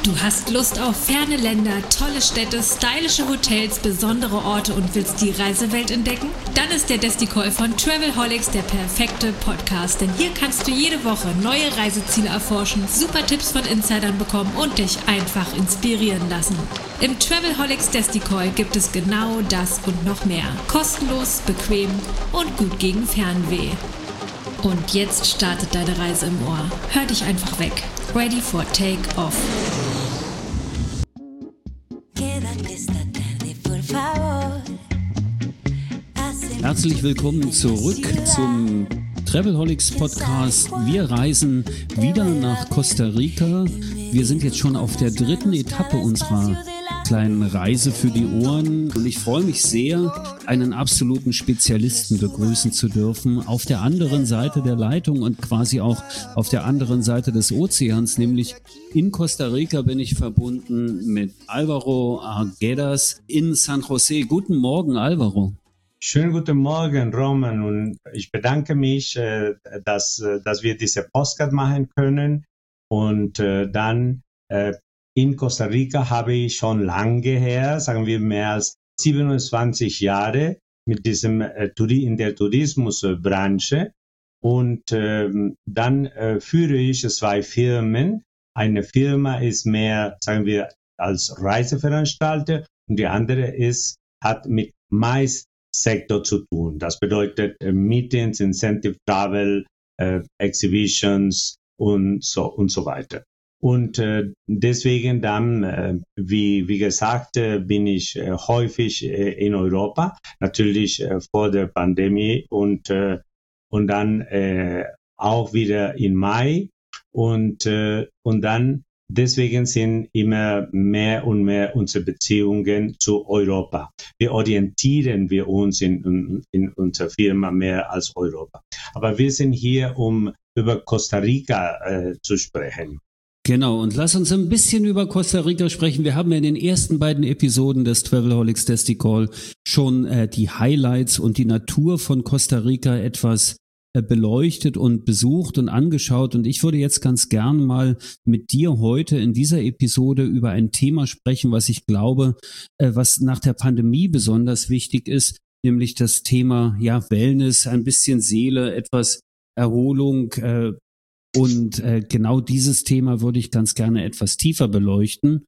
Du hast Lust auf ferne Länder, tolle Städte, stylische Hotels, besondere Orte und willst die Reisewelt entdecken? Dann ist der Desticall von Travelholics der perfekte Podcast, denn hier kannst du jede Woche neue Reiseziele erforschen, super Tipps von Insidern bekommen und dich einfach inspirieren lassen. Im Travelholics Desticall gibt es genau das und noch mehr. Kostenlos, bequem und gut gegen Fernweh. Und jetzt startet deine Reise im Ohr. Hör dich einfach weg. Ready for Take-Off. Herzlich willkommen zurück zum Travelholics Podcast. Wir reisen wieder nach Costa Rica. Wir sind jetzt schon auf der 3. Etappe unserer kleinen Reise für die Ohren und ich freue mich sehr, einen absoluten Spezialisten begrüßen zu dürfen auf der anderen Seite der Leitung und quasi auch auf der anderen Seite des Ozeans, nämlich in Costa Rica bin ich verbunden mit Alvaro Arguedas in San Jose. Guten Morgen, Alvaro. Schönen guten Morgen, Roman, und ich bedanke mich, dass wir diese Podcast machen können und dann in Costa Rica habe ich schon lange her, sagen wir mehr als 27 Jahre mit diesem in der Tourismusbranche und dann führe ich 2 Firmen. Eine Firma ist mehr, sagen wir, als Reiseveranstalter und die andere hat mit Mais-Sektor zu tun. Das bedeutet Meetings, Incentive Travel, Exhibitions und so weiter. Und deswegen dann, wie gesagt, bin ich häufig in Europa, natürlich vor der Pandemie und dann auch wieder im Mai und dann deswegen sind immer mehr und mehr unsere Beziehungen zu Europa. Wir orientieren uns in unserer Firma mehr als Europa. Aber wir sind hier, um über Costa Rica zu sprechen. Genau, und lass uns ein bisschen über Costa Rica sprechen. Wir haben ja in den ersten beiden Episoden des Travelholics Desticall schon die Highlights und die Natur von Costa Rica etwas beleuchtet und besucht und angeschaut. Und ich würde jetzt ganz gern mal mit dir heute in dieser Episode über ein Thema sprechen, was ich glaube, was nach der Pandemie besonders wichtig ist, nämlich das Thema Wellness, ein bisschen Seele, etwas Erholung. Und genau dieses Thema würde ich ganz gerne etwas tiefer beleuchten.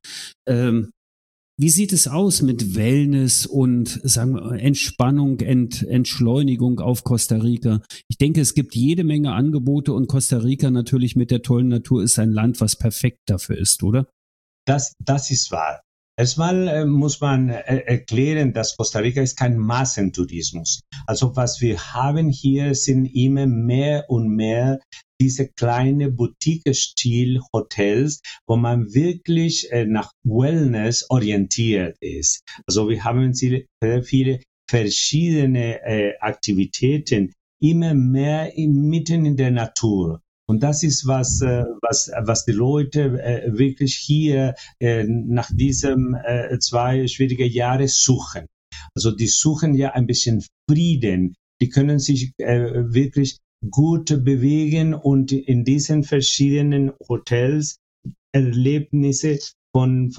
Wie sieht es aus mit Wellness und sagen wir, Entspannung, Entschleunigung auf Costa Rica? Ich denke, es gibt jede Menge Angebote und Costa Rica natürlich mit der tollen Natur ist ein Land, was perfekt dafür ist, oder? Das ist wahr. Erstmal muss man erklären, dass Costa Rica ist kein Massentourismus. Also was wir haben hier sind immer mehr und mehr diese kleine Boutique-Stil-Hotels, wo man wirklich nach Wellness orientiert ist. Also wir haben sehr viele verschiedene Aktivitäten, immer mehr mitten in der Natur. Und das ist was die Leute wirklich hier nach diesem 2 schwierige Jahre suchen. Also die suchen ja ein bisschen Frieden. Die können sich wirklich gut bewegen und in diesen verschiedenen Hotels Erlebnisse von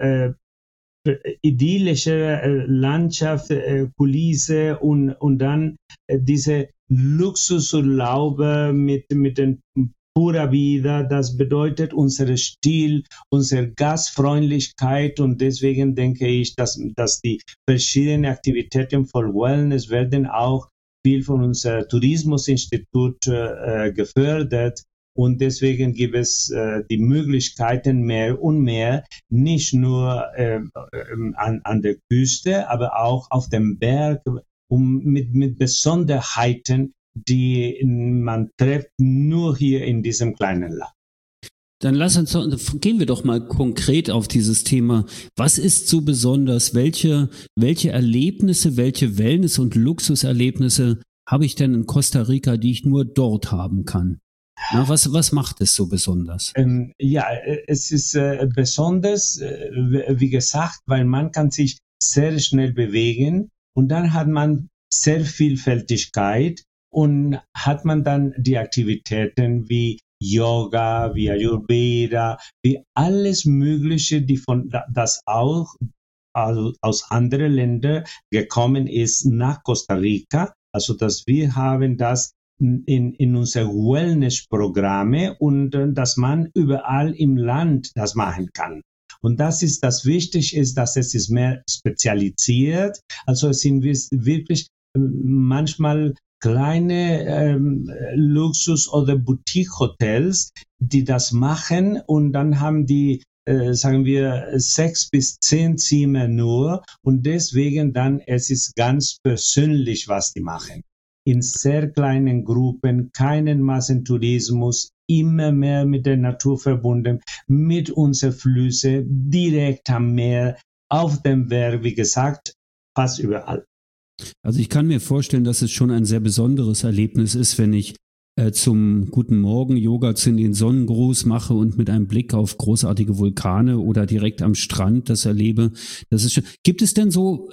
idyllischer Landschaft, Kulisse und dann diese Luxusurlaube mit den Pura Vida, das bedeutet unser Stil, unsere Gastfreundlichkeit und deswegen denke ich, dass die verschiedenen Aktivitäten von Wellness werden auch viel von unserem Tourismusinstitut gefördert und deswegen gibt es die Möglichkeiten mehr und mehr, nicht nur an der Küste, aber auch auf dem Berg, mit Besonderheiten, die man trifft nur hier in diesem kleinen Land. Dann gehen wir doch mal konkret auf dieses Thema. Was ist so besonders? Welche Erlebnisse, welche Wellness- und Luxuserlebnisse habe ich denn in Costa Rica, die ich nur dort haben kann? Na, was macht es so besonders? Es ist besonders, wie gesagt, weil man kann sich sehr schnell bewegen und dann hat man sehr Vielfältigkeit und hat man dann die Aktivitäten wie Yoga, wie Ayurveda, wie alles Mögliche, das auch aus anderen Ländern gekommen ist nach Costa Rica. Also, dass wir haben das in unsere Wellness-Programme und dass man überall im Land das machen kann. Und das Wichtige ist, dass es ist mehr spezialisiert. Also es sind wirklich manchmal kleine Luxus- oder Boutique-Hotels, die das machen und dann haben die sagen wir 6 bis 10 Zimmer nur und deswegen dann es ist ganz persönlich, was die machen. In sehr kleinen Gruppen, keinen Massentourismus, immer mehr mit der Natur verbunden, mit unseren Flüssen, direkt am Meer, auf dem Berg, wie gesagt, fast überall. Also ich kann mir vorstellen, dass es schon ein sehr besonderes Erlebnis ist, wenn ich zum Guten Morgen Yoga zu den Sonnengruß mache und mit einem Blick auf großartige Vulkane oder direkt am Strand das erlebe. Das ist schon. Gibt es denn so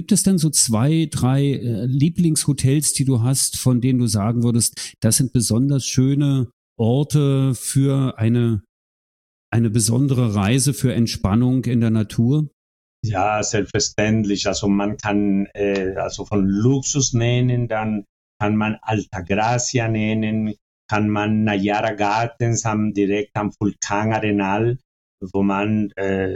2, 3 Lieblingshotels, die du hast, von denen du sagen würdest, das sind besonders schöne Orte für eine besondere Reise, für Entspannung in der Natur? Ja, selbstverständlich. Also man kann also von Luxus nennen, dann kann man Altagracia nennen, kann man Nayara Gardens haben direkt am Vulkan Arenal, wo man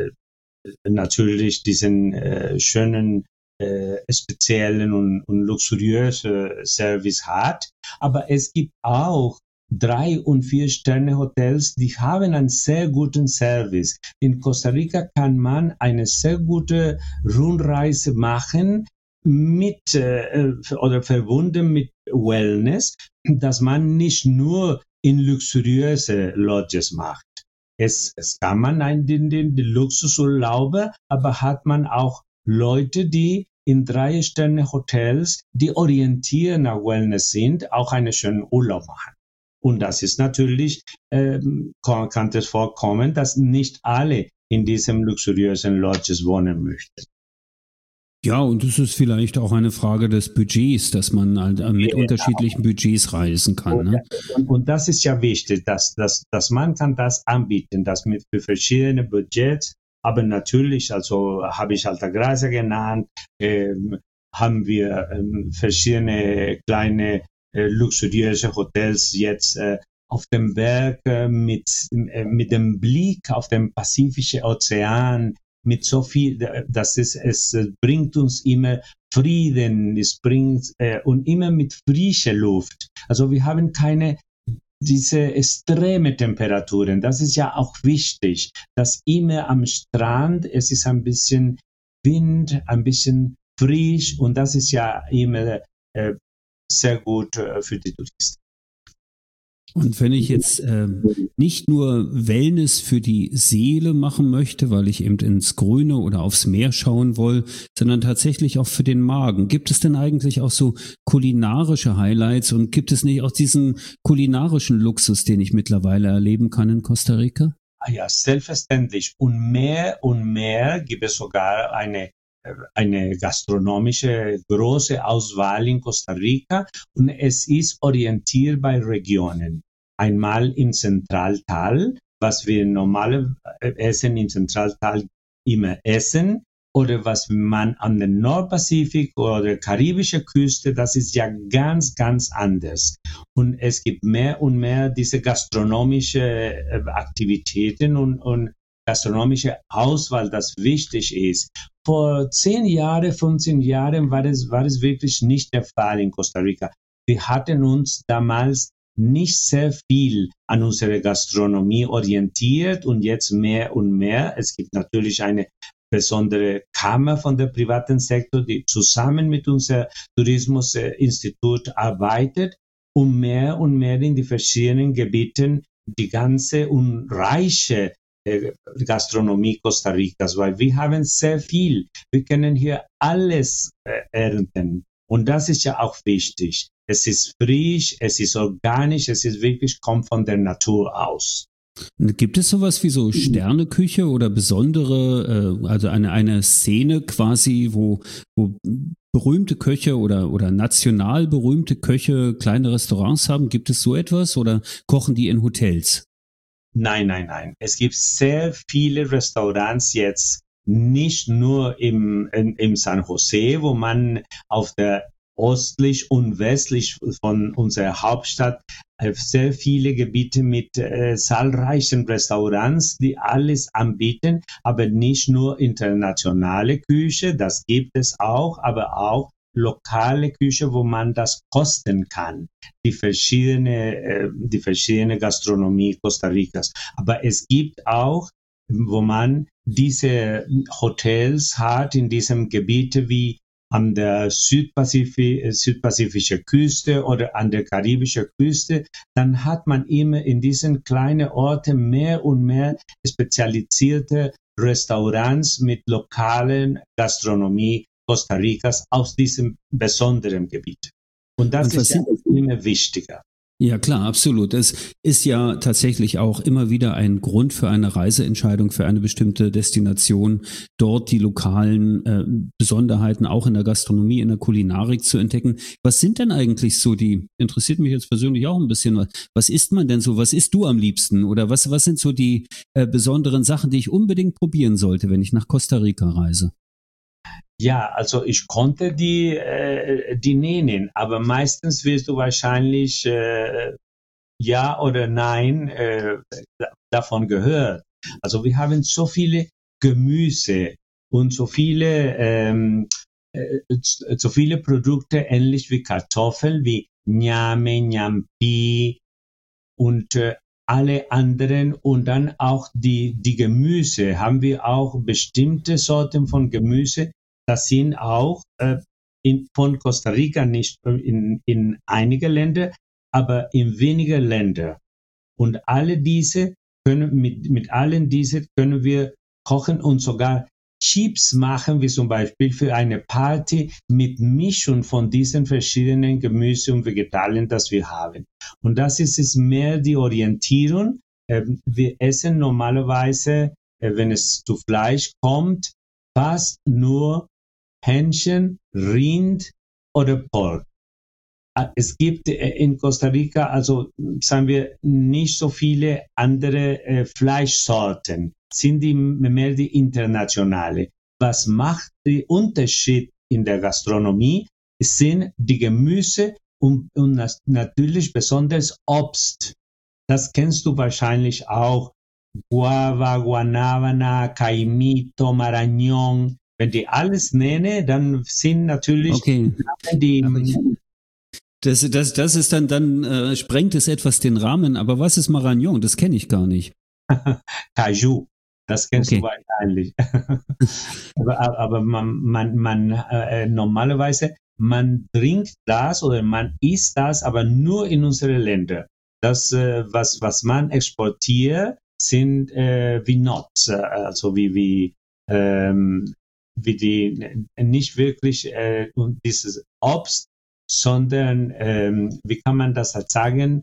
natürlich diesen schönen, speziellen und luxuriösen Service hat. Aber es gibt auch 3- und 4-Sterne-Hotels, die haben einen sehr guten Service. In Costa Rica kann man eine sehr gute Rundreise machen mit oder verbunden mit Wellness, dass man nicht nur in luxuriöse Lodges macht. Es kann man den Luxusurlaube, aber hat man auch Leute, die in 3-Sterne-Hotels, die orientiert nach Wellness sind, auch einen schönen Urlaub machen. Und das ist natürlich, kann es vorkommen, dass nicht alle in diesem luxuriösen Lodges wohnen möchten. Ja, und es ist vielleicht auch eine Frage des Budgets, dass man halt mit unterschiedlichen Budgets reisen kann. Ne? Und das ist ja wichtig, dass man kann das anbieten, das für verschiedene Budgets, aber natürlich, also habe ich Altagracia genannt, haben wir verschiedene kleine luxuriöse Hotels jetzt auf dem Berg mit dem Blick auf den Pazifischen Ozean, mit so viel, es bringt uns immer Frieden, es bringt und immer mit frischer Luft. Also wir haben keine diese extreme Temperaturen. Das ist ja auch wichtig, dass immer am Strand es ist ein bisschen Wind, ein bisschen frisch und das ist ja immer sehr gut für die Touristen. Und wenn ich jetzt nicht nur Wellness für die Seele machen möchte, weil ich eben ins Grüne oder aufs Meer schauen will, sondern tatsächlich auch für den Magen, gibt es denn eigentlich auch so kulinarische Highlights und gibt es nicht auch diesen kulinarischen Luxus, den ich mittlerweile erleben kann in Costa Rica? Ja, selbstverständlich. Und mehr gibt es sogar eine gastronomische große Auswahl in Costa Rica und es ist orientiert bei Regionen. Einmal im Zentraltal, was wir normal essen im Zentraltal immer essen, oder was man an der Nordpazifik oder karibische Küste, das ist ja ganz, ganz anders. Und es gibt mehr und mehr diese gastronomische Aktivitäten und gastronomische Auswahl, das wichtig ist. Vor 10 Jahren, 15 Jahren war es wirklich nicht der Fall in Costa Rica. Wir hatten uns damals nicht sehr viel an unsere Gastronomie orientiert und jetzt mehr und mehr. Es gibt natürlich eine besondere Kammer von der privaten Sektor, die zusammen mit unserem Tourismusinstitut arbeitet, um mehr und mehr in die verschiedenen Gebieten die ganze und reiche Gastronomie Costa Ricas, weil wir haben sehr viel. Wir können hier alles ernten. Und das ist ja auch wichtig. Es ist frisch, es ist organisch, es ist wirklich, kommt von der Natur aus. Gibt es sowas wie so Sterneküche oder besondere, also eine Szene quasi, wo berühmte Köche oder national berühmte Köche kleine Restaurants haben? Gibt es so etwas oder kochen die in Hotels? Nein, nein, nein. Es gibt sehr viele Restaurants jetzt, nicht nur im San Jose, wo man auf der östlich und westlich von unserer Hauptstadt sehr viele Gebiete mit zahlreichen Restaurants, die alles anbieten, aber nicht nur internationale Küche, das gibt es auch, aber auch lokale Küche, wo man das kosten kann, die verschiedene Gastronomie Costa Ricas. Aber es gibt auch, wo man diese Hotels hat in diesem Gebiet wie an der südpazifischen Küste oder an der karibischen Küste, dann hat man immer in diesen kleinen Orten mehr und mehr spezialisierte Restaurants mit lokalen Gastronomie Costa Ricas aus diesem besonderen Gebiet. Und das ist ja immer wichtiger. Ja, klar, absolut. Es ist ja tatsächlich auch immer wieder ein Grund für eine Reiseentscheidung für eine bestimmte Destination, dort die lokalen Besonderheiten auch in der Gastronomie, in der Kulinarik zu entdecken. Was sind denn eigentlich so interessiert mich jetzt persönlich auch ein bisschen, was isst man denn so, was isst du am liebsten oder was sind so die besonderen Sachen, die ich unbedingt probieren sollte, wenn ich nach Costa Rica reise? Ja, also ich konnte die nennen, aber meistens wirst du wahrscheinlich ja oder nein davon gehört. Also wir haben so viele Gemüse und so viele Produkte, ähnlich wie Kartoffeln, wie Ñame, Ñampi und alle anderen und dann auch die Gemüse. Haben wir auch bestimmte Sorten von Gemüse. Das sind auch von Costa Rica nicht in einige Länder, aber in weniger Länder. Und alle diese mit allen diese können wir kochen und sogar Chips machen, wie zum Beispiel für eine Party mit Mischung von diesen verschiedenen Gemüse und Vegetalien, das wir haben. Und das ist es mehr die Orientierung. Wir essen normalerweise, wenn es zu Fleisch kommt, fast nur Hähnchen, Rind oder Pork. Es gibt in Costa Rica, also sagen wir, nicht so viele andere Fleischsorten, sind mehr die internationale. Was macht den Unterschied in der Gastronomie, sind die Gemüse und natürlich besonders Obst. Das kennst du wahrscheinlich auch. Guava, Guanábana, Caimito, Marañón. Wenn die alles nenne, dann sind natürlich die... Das ist dann sprengt es etwas den Rahmen, aber was ist Marañón? Das kenne ich gar nicht. Caju, das kennst du wahrscheinlich. aber man normalerweise, man trinkt das oder man isst das, aber nur in unsere Länder. Das, was man exportiert, sind wie Nuts, also wie die nicht wirklich dieses Obst, sondern wie kann man das sagen,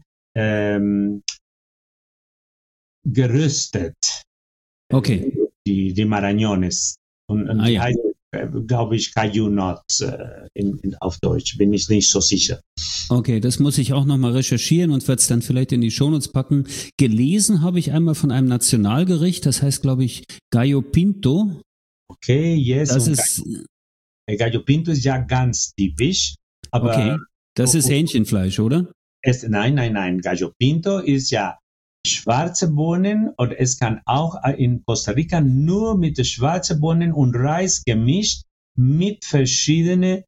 geröstet. Okay. Die Marañones. Und die heißt, glaube ich, Caju Nuts auf Deutsch, bin ich nicht so sicher. Okay, das muss ich auch nochmal recherchieren und werde es dann vielleicht in die Shownotes packen. Gelesen habe ich einmal von einem Nationalgericht, das heißt, glaube ich, Gallo Pinto. Okay, yes. Das ist, Gallo Pinto ist ja ganz typisch. Aber okay, das ist Hähnchenfleisch, oder? Nein. Gallo Pinto ist ja schwarze Bohnen oder es kann auch in Costa Rica nur mit schwarzen Bohnen und Reis gemischt mit verschiedene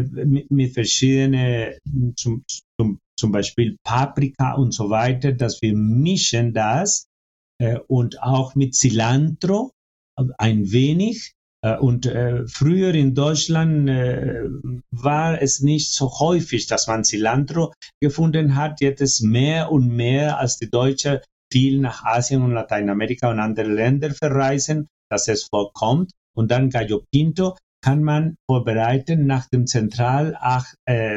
zum Beispiel Paprika und so weiter, dass wir mischen das und auch mit Cilantro ein wenig. Und früher in Deutschland war es nicht so häufig, dass man Cilantro gefunden hat. Jetzt mehr und mehr, als die Deutschen viel nach Asien und Lateinamerika und andere Länder verreisen, dass es vorkommt. Und dann Gallo Pinto kann man vorbereiten nach dem Zentralart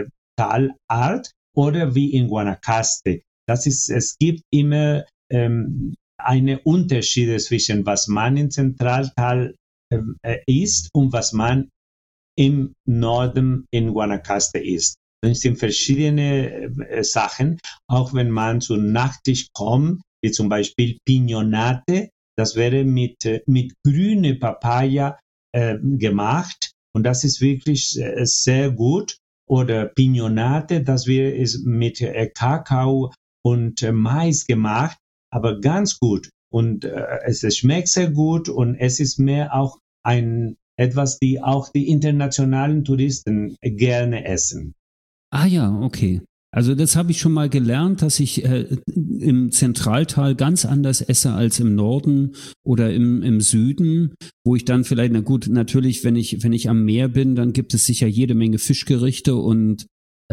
oder wie in Guanacaste. Es gibt immer eine Unterschiede zwischen was man im Zentraltal isst und was man im Norden in Guanacaste ist. Es sind verschiedene Sachen, auch wenn man zu Nachtisch kommt, wie zum Beispiel Piñonate, das wäre mit grüne Papaya gemacht und das ist wirklich sehr gut. Oder Piñonate, das ist mit Kakao und Mais gemacht, aber ganz gut. Und es schmeckt sehr gut und es ist mehr auch etwas, die auch die internationalen Touristen gerne essen. Ah ja, okay. Also das habe ich schon mal gelernt, dass ich im Zentraltal ganz anders esse als im Norden oder im Süden, wo ich dann vielleicht, na gut, natürlich, wenn ich am Meer bin, dann gibt es sicher jede Menge Fischgerichte und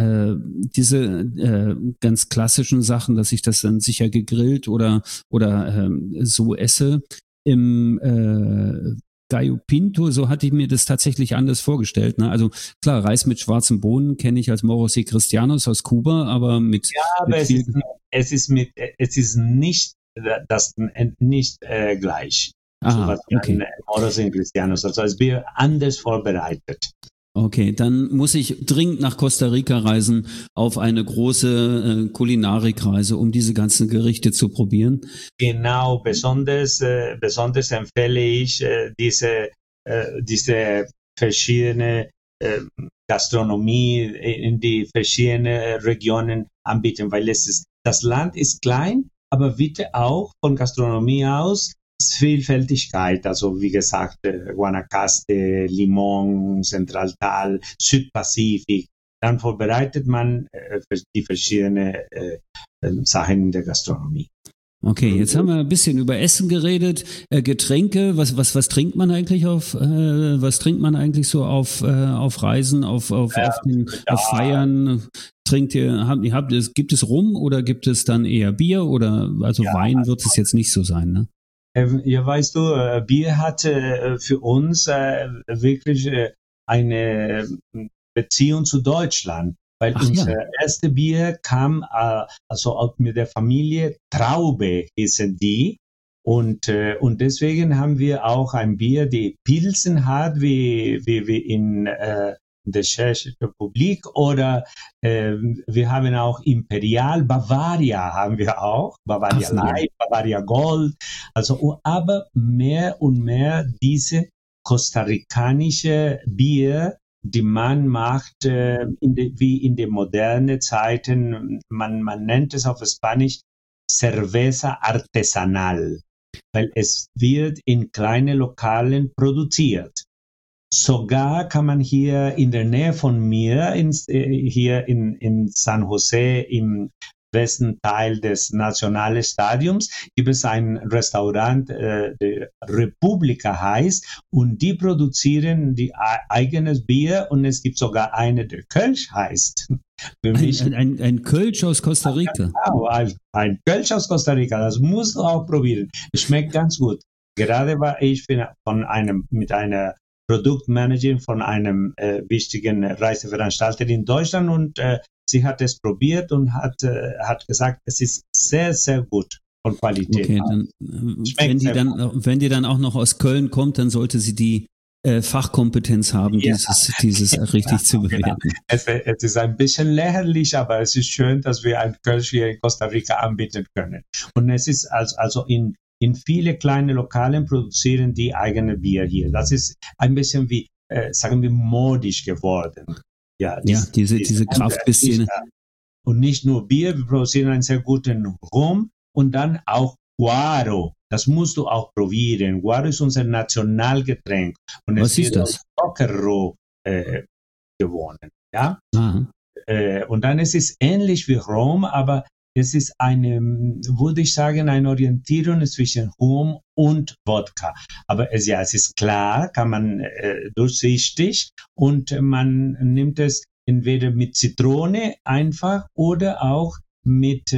diese ganz klassischen Sachen, dass ich das dann sicher gegrillt oder so esse. Im Gallo Pinto, so hatte ich mir das tatsächlich anders vorgestellt. Ne? Also klar, Reis mit schwarzen Bohnen kenne ich als Moros y Cristianos aus Kuba, aber mit... Ja, aber es ist nicht gleich. Aha, so was okay. Moros y Cristianos. Also es wird anders vorbereitet. Okay, dann muss ich dringend nach Costa Rica reisen auf eine große Kulinarikreise, um diese ganzen Gerichte zu probieren. Genau, besonders empfehle ich diese verschiedene Gastronomie in die verschiedenen Regionen anbieten, weil das Land ist klein, aber bitte auch von Gastronomie aus Vielfältigkeit, also wie gesagt, Guanacaste, Limón, Centraltal, Südpazifik, dann vorbereitet man die verschiedenen Sachen in der Gastronomie. Okay, jetzt haben wir ein bisschen über Essen geredet, Getränke. Was trinkt man eigentlich so auf Reisen, auf Feiern? Gibt es Rum oder gibt es dann eher Bier oder Wein wird es jetzt nicht so sein, ne? Ja, weißt du, Bier hat für uns wirklich eine Beziehung zu Deutschland, weil unser erste Bier kam also auch mit der Familie Traube hießen die und deswegen haben wir auch ein Bier, die Pilsen hat wie in der Tschechischen Republik oder wir haben auch Imperial Bavaria haben wir auch, Bavaria Light, Bavaria Gold, also aber mehr und mehr diese kostarikanische Bier, die man macht wie in den modernen Zeiten, man nennt es auf Spanisch Cerveza Artesanal, weil es wird in kleinen Lokalen produziert. Sogar kann man hier in der Nähe von mir, hier in San Jose, im Westen Teil des Nationalstadions, gibt es ein Restaurant, der Republika heißt, und die produzieren die eigenes Bier und es gibt sogar eine, der Kölsch heißt. Für mich ein Kölsch aus Costa Rica. Genau, ein Kölsch aus Costa Rica, das musst du auch probieren. Es schmeckt ganz gut. Gerade war ich mit einer Produktmanagerin von einem wichtigen Reiseveranstalter in Deutschland und sie hat es probiert und hat gesagt, es ist sehr, sehr gut von Qualität. Okay, dann, wenn die dann auch noch aus Köln kommt, dann sollte sie die Fachkompetenz haben, dieses richtig zu bewerten. Genau. Es ist ein bisschen lächerlich, aber es ist schön, dass wir ein Kölsch hier in Costa Rica anbieten können. Und es ist also in viele kleine Lokalen produzieren die eigene Bier hier. Das ist ein bisschen wie, sagen wir, modisch geworden. Diese Kraftbissene. Und nicht nur Bier, wir produzieren einen sehr guten Rum und dann auch Guaro. Das musst du auch probieren. Guaro ist unser Nationalgetränk. Und was ist das? Zuckerrohr gewonnen. Ja? Und dann ist es ähnlich wie Rum, aber es ist würde ich sagen, eine Orientierung zwischen Rum und Wodka. Aber es ist klar, kann man durchsichtig und man nimmt es entweder mit Zitrone einfach oder auch mit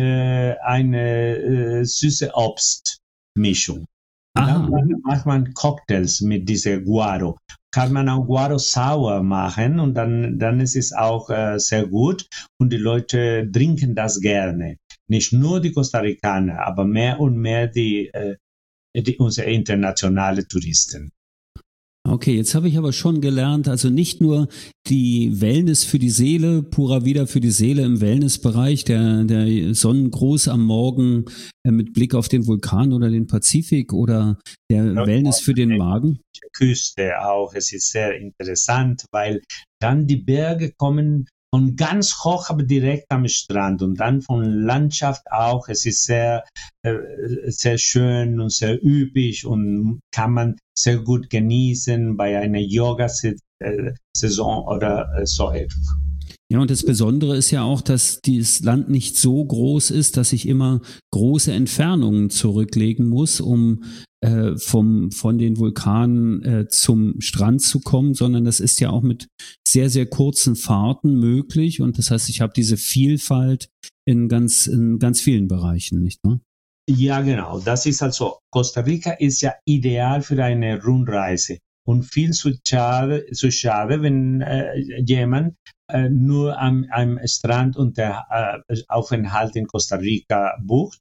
einer süße Obstmischung. Dann macht man Cocktails mit dieser Guaro. Kann man auch Guaro sauer machen und dann ist es auch sehr gut und die Leute trinken das gerne. Nicht nur die Costa Ricaner, aber mehr und mehr unsere internationalen Touristen. Okay, jetzt habe ich aber schon gelernt, also nicht nur die Wellness für die Seele, Pura Vida für die Seele im Wellnessbereich, der Sonnengruß am Morgen mit Blick auf den Vulkan oder den Pazifik oder der Wellness für den Magen. Küste auch, es ist sehr interessant, weil dann die Berge kommen von ganz hoch, aber direkt am Strand und dann von Landschaft auch. Es ist sehr, sehr schön und sehr üppig und kann man sehr gut genießen bei einer Yoga-Saison oder so etwas. Ja, und das Besondere ist ja auch, dass dieses Land nicht so groß ist, dass ich immer große Entfernungen zurücklegen muss, um von den Vulkanen zum Strand zu kommen, sondern das ist ja auch mit sehr, sehr kurzen Fahrten möglich. Und das heißt, ich habe diese Vielfalt in ganz vielen Bereichen, nicht wahr? Ja, genau. Das ist also, Costa Rica ist ja ideal für eine Rundreise. Und viel zu schade, wenn jemand nur am Strand und der Aufenthalt in Costa Rica bucht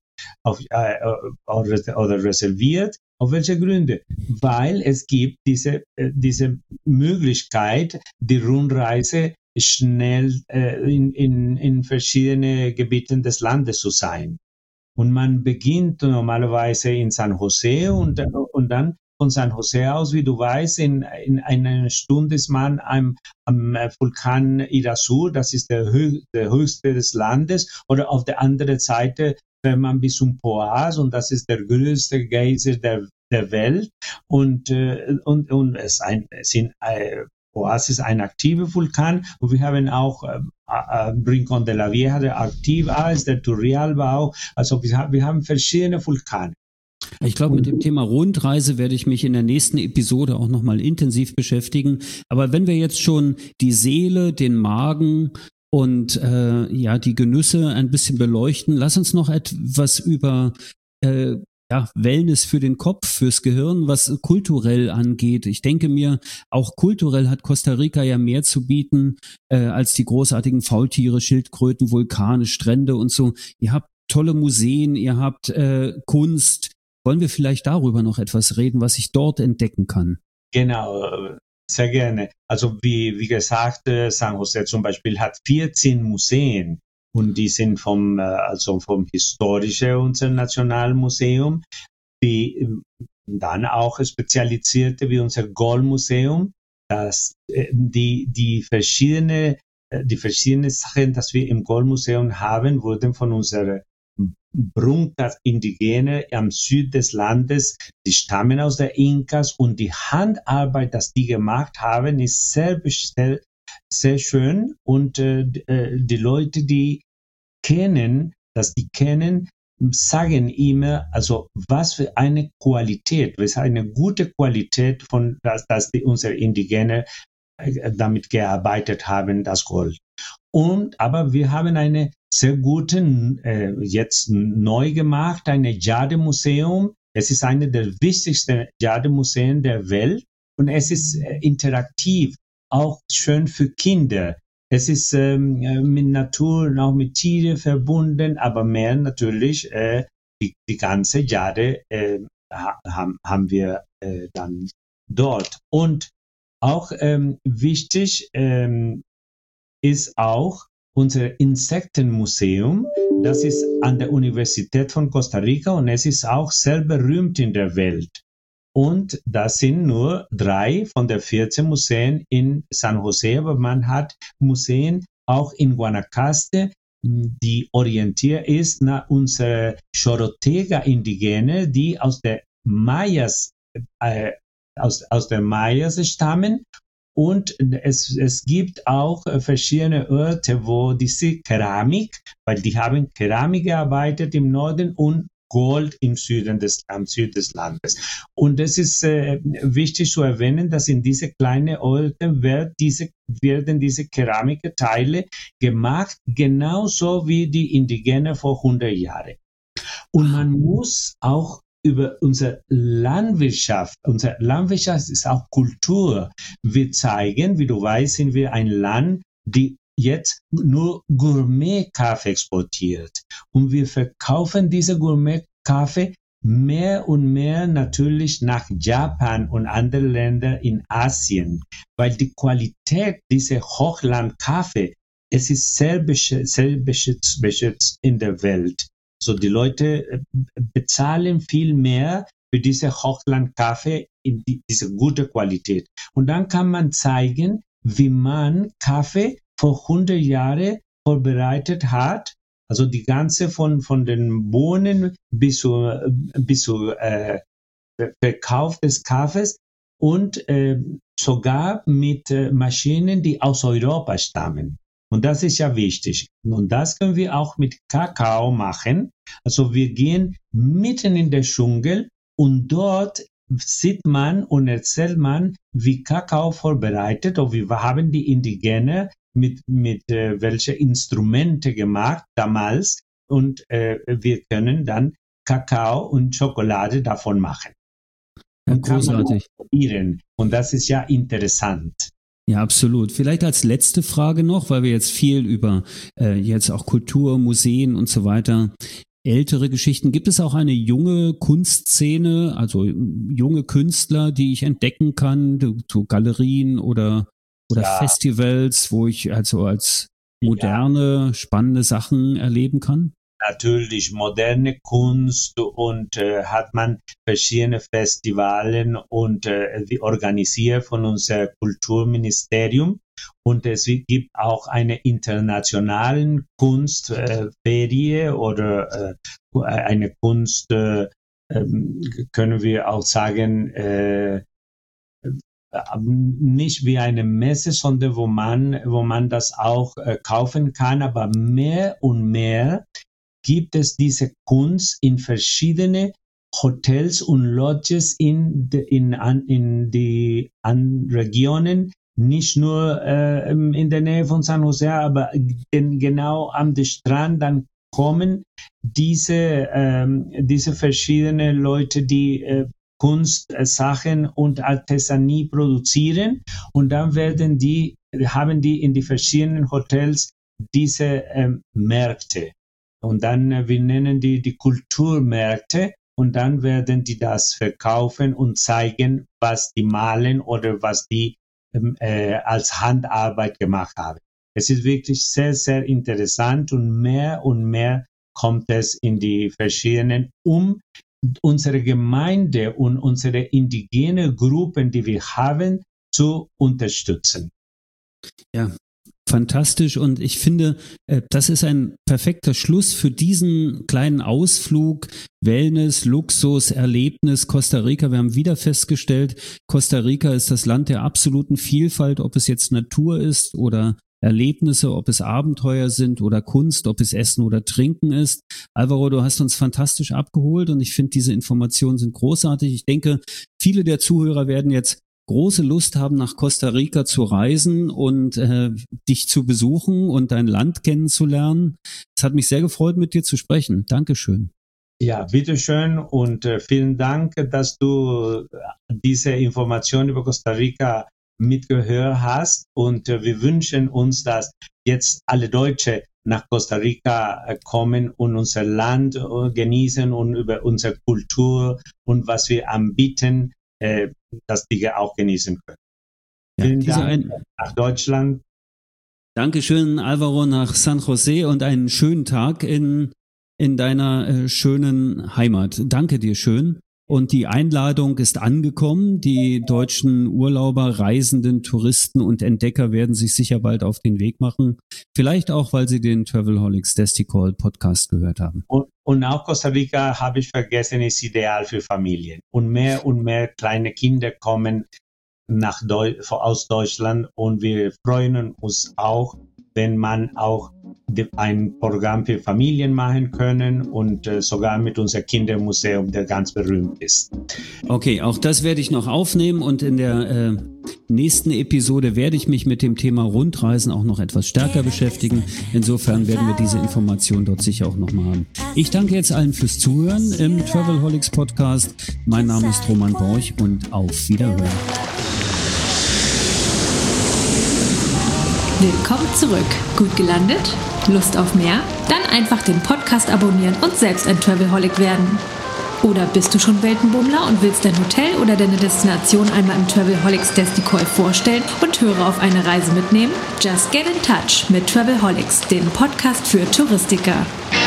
oder reserviert. Auf welche Gründe? Weil es gibt diese Möglichkeit, die Rundreise schnell in verschiedene Gebieten des Landes zu sein. Und man beginnt normalerweise in San Jose und dann von San Jose aus, wie du weißt, in einer Stunde ist man am Vulkan Irazú, das ist der höchste des Landes, oder auf der anderen Seite fährt man bis zum Poás und das ist der größte Geyser der Welt und Poás ist ein aktiver Vulkan und wir haben auch Rincón de la Vieja, der aktiv ist, der Turrialba auch, also wir haben verschiedene Vulkane. Ich glaube, mit dem Thema Rundreise werde ich mich in der nächsten Episode auch nochmal intensiv beschäftigen. Aber wenn wir jetzt schon die Seele, den Magen und die Genüsse ein bisschen beleuchten, lass uns noch etwas über Wellness für den Kopf, fürs Gehirn, was kulturell angeht. Ich denke mir, auch kulturell hat Costa Rica ja mehr zu bieten als die großartigen Faultiere, Schildkröten, Vulkane, Strände und so. Ihr habt tolle Museen, ihr habt Kunst. Wollen wir vielleicht darüber noch etwas reden, was ich dort entdecken kann? Genau, sehr gerne. Also wie gesagt, San Jose zum Beispiel hat 14 Museen und die sind vom Historischen unser Nationalmuseum, wie dann auch spezialisierte wie unser Goldmuseum, dass die verschiedenen Sachen, die wir im Goldmuseum haben, wurden von unserer Brunkas Indigene am Süd des Landes, die stammen aus der Inkas und die Handarbeit, das die gemacht haben, ist sehr schön und die Leute, die kennen, sagen immer, also was für eine Qualität, was eine gute Qualität von dass unsere Indigene damit gearbeitet haben, das Gold. Aber wir haben eine sehr gute, jetzt neu gemacht, eine Jade-Museum. Es ist eine der wichtigsten Jade-Museen der Welt und es ist interaktiv, auch schön für Kinder. Es ist mit Natur und auch mit Tieren verbunden, aber mehr natürlich die ganze Jade haben wir dann dort. Und auch wichtig ist auch unser Insektenmuseum. Das ist an der Universität von Costa Rica und es ist auch sehr berühmt in der Welt. Und das sind nur 3 von der 14 Museen in San Jose, aber man hat Museen auch in Guanacaste, die orientiert ist nach unserer Chorotega-Indigene, die aus der Mayas stammen. Und es gibt auch verschiedene Orte, wo diese Keramik, weil die haben Keramik gearbeitet im Norden und Gold am Süd des Landes. Und es ist wichtig zu erwähnen, dass in diese kleinen Orte werden diese Keramikteile gemacht, genauso wie die Indigenen vor 100 Jahren. Und man muss auch über unsere Landwirtschaft ist auch Kultur. Wir zeigen, wie du weißt, sind wir ein Land, die jetzt nur Gourmet-Kaffee exportiert. Und wir verkaufen diese Gourmet-Kaffee mehr und mehr natürlich nach Japan und andere Länder in Asien, weil die Qualität dieser Hochlandkaffee, es ist sehr beschützt in der Welt. So die Leute bezahlen viel mehr für diese Hochlandkaffee in diese gute Qualität. Und dann kann man zeigen, wie man Kaffee vor 100 Jahren vorbereitet hat. Also die ganze von den Bohnen bis zu Verkauf des Kaffees und sogar mit Maschinen, die aus Europa stammen. Und das ist ja wichtig. Und das können wir auch mit Kakao machen. Also wir gehen mitten in den Dschungel und dort sieht man und erzählt man, wie Kakao vorbereitet und wie haben die Indigene mit welche Instrumente gemacht damals und wir können dann Kakao und Schokolade davon machen. Ja, großartig. Und das ist ja interessant. Ja, absolut. Vielleicht als letzte Frage noch, weil wir jetzt viel über jetzt auch Kultur, Museen und so weiter, ältere Geschichten. Gibt es auch eine junge Kunstszene, also junge Künstler, die ich entdecken kann, so Galerien oder Festivals, wo ich also als moderne, spannende Sachen erleben kann? Natürlich moderne Kunst und hat man verschiedene Festivalen und die organisiert von unserem Kulturministerium und es gibt auch eine internationale Kunstferie oder eine Kunst, können wir auch sagen, nicht wie eine Messe, sondern wo man das auch kaufen kann, aber mehr und mehr gibt es diese Kunst in verschiedene Hotels und Lodges in die Regionen, nicht nur in der Nähe von San Jose, aber genau am Strand, dann kommen diese verschiedenen Leute, die Kunstsachen und Artesanie produzieren und dann haben die in die verschiedenen Hotels diese Märkte. Und dann, wir nennen die Kulturmärkte und dann werden die das verkaufen und zeigen, was die malen oder was die als Handarbeit gemacht haben. Es ist wirklich sehr, sehr interessant und mehr kommt es in die verschiedenen, unsere Gemeinde und unsere indigene Gruppen, die wir haben, zu unterstützen. Ja. Fantastisch und ich finde, das ist ein perfekter Schluss für diesen kleinen Ausflug, Wellness, Luxus, Erlebnis, Costa Rica. Wir haben wieder festgestellt, Costa Rica ist das Land der absoluten Vielfalt, ob es jetzt Natur ist oder Erlebnisse, ob es Abenteuer sind oder Kunst, ob es Essen oder Trinken ist. Alvaro, du hast uns fantastisch abgeholt und ich finde, diese Informationen sind großartig. Ich denke, viele der Zuhörer werden jetzt große Lust haben, nach Costa Rica zu reisen und dich zu besuchen und dein Land kennenzulernen. Es hat mich sehr gefreut, mit dir zu sprechen. Dankeschön. Ja, bitteschön und vielen Dank, dass du diese Information über Costa Rica mitgehört hast und wir wünschen uns, dass jetzt alle Deutsche nach Costa Rica kommen und unser Land genießen und über unsere Kultur und was wir anbieten, dass die auch genießen können. Ja, Vielen Dank nach Deutschland. Dankeschön, Alvaro, nach San Jose und einen schönen Tag in deiner schönen Heimat. Danke dir schön. Und die Einladung ist angekommen. Die deutschen Urlauber, Reisenden, Touristen und Entdecker werden sich sicher bald auf den Weg machen. Vielleicht auch, weil sie den Travelholics Desticall Podcast gehört haben. Und auch Costa Rica, habe ich vergessen, ist ideal für Familien. Und mehr kleine Kinder kommen aus Deutschland und wir freuen uns auch, wenn man auch ein Programm für Familien machen können und sogar mit unserem Kindermuseum, der ganz berühmt ist. Okay, auch das werde ich noch aufnehmen und in der nächsten Episode werde ich mich mit dem Thema Rundreisen auch noch etwas stärker beschäftigen. Insofern werden wir diese Information dort sicher auch nochmal haben. Ich danke jetzt allen fürs Zuhören im Travelholics Podcast. Mein Name ist Roman Borch und auf Wiederhören. Willkommen zurück. Gut gelandet? Lust auf mehr? Dann einfach den Podcast abonnieren und selbst ein Travelholic werden. Oder bist du schon Weltenbummler und willst dein Hotel oder deine Destination einmal im Travelholics Desticall vorstellen und Hörer auf eine Reise mitnehmen? Just get in touch mit Travelholics, dem Podcast für Touristiker.